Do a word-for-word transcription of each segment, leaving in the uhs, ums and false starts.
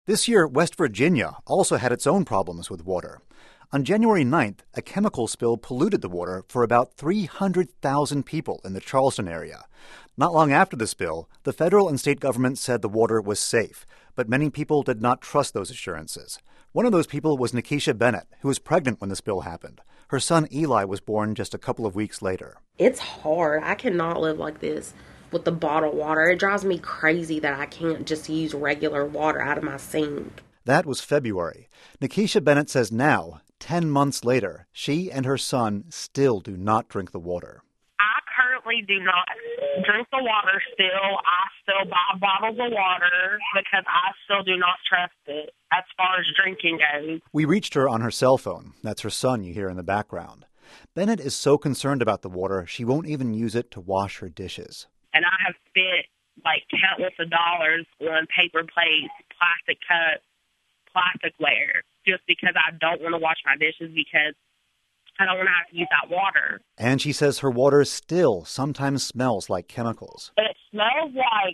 This year, West Virginia also had its own problems with water. On January ninth, a chemical spill polluted the water for about three hundred thousand people in the Charleston area. Not long after the spill, the federal and state governments said the water was safe, but many people did not trust those assurances. One of those people was Nikisha Bennett, who was pregnant when the spill happened. Her son Eli was born just a couple of weeks later. It's hard. I cannot live like this with the bottled water. It drives me crazy that I can't just use regular water out of my sink. That was February. Nikisha Bennett says now, ten months later, she and her son still do not drink the water. I currently do not drink the water still. I still buy bottles of water because I still do not trust it as far as drinking goes. We reached her on her cell phone. That's her son you hear in the background. Bennett is so concerned about the water, she won't even use it to wash her dishes. And I have spent like countless of dollars on paper plates, plastic cups, plasticware, just because I don't want to wash my dishes because I don't want to have to use that water. And she says her water still sometimes smells like chemicals. It smells like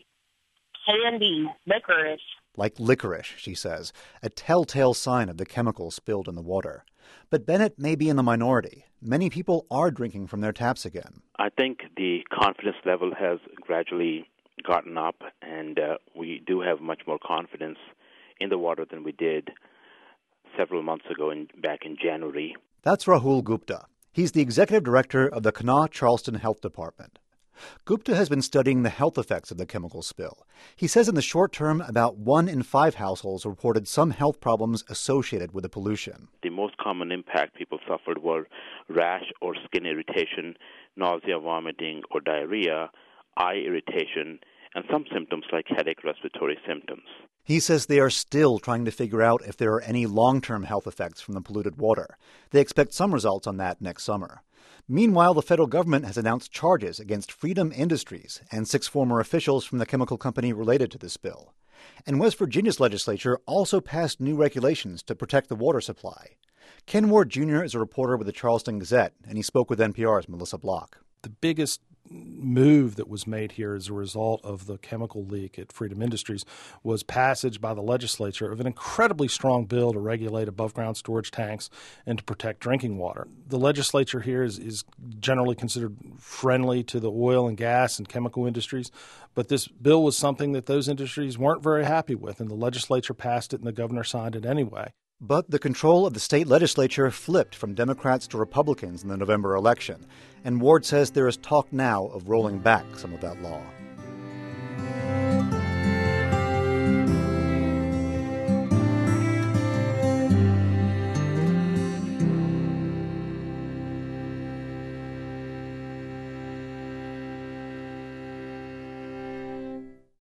candy, licorice. Like licorice, she says, a telltale sign of the chemicals spilled in the water. But Bennett may be in the minority. Many people are drinking from their taps again. I think the confidence level has gradually gotten up, and uh, we do have much more confidence in the water than we did several months ago, in, back in January. That's Rahul Gupta. He's the executive director of the Kanawha Charleston Health Department. Gupta has been studying the health effects of the chemical spill. He says in the short term, about one in five households reported some health problems associated with the pollution. The most common impact people suffered were rash or skin irritation, nausea, vomiting, or diarrhea, eye irritation, and some symptoms like headache, respiratory symptoms. He says they are still trying to figure out if there are any long-term health effects from the polluted water. They expect some results on that next summer. Meanwhile, the federal government has announced charges against Freedom Industries and six former officials from the chemical company related to the spill. And West Virginia's legislature also passed new regulations to protect the water supply. Ken Ward Junior is a reporter with the Charleston Gazette, and he spoke with N P R's Melissa Block. The biggest move that was made here as a result of the chemical leak at Freedom Industries was passage by the legislature of an incredibly strong bill to regulate above-ground storage tanks and to protect drinking water. The legislature here is, is generally considered friendly to the oil and gas and chemical industries, but this bill was something that those industries weren't very happy with, and the legislature passed it and the governor signed it anyway. But the control of the state legislature flipped from Democrats to Republicans in the November election, and Ward says there is talk now of rolling back some of that law.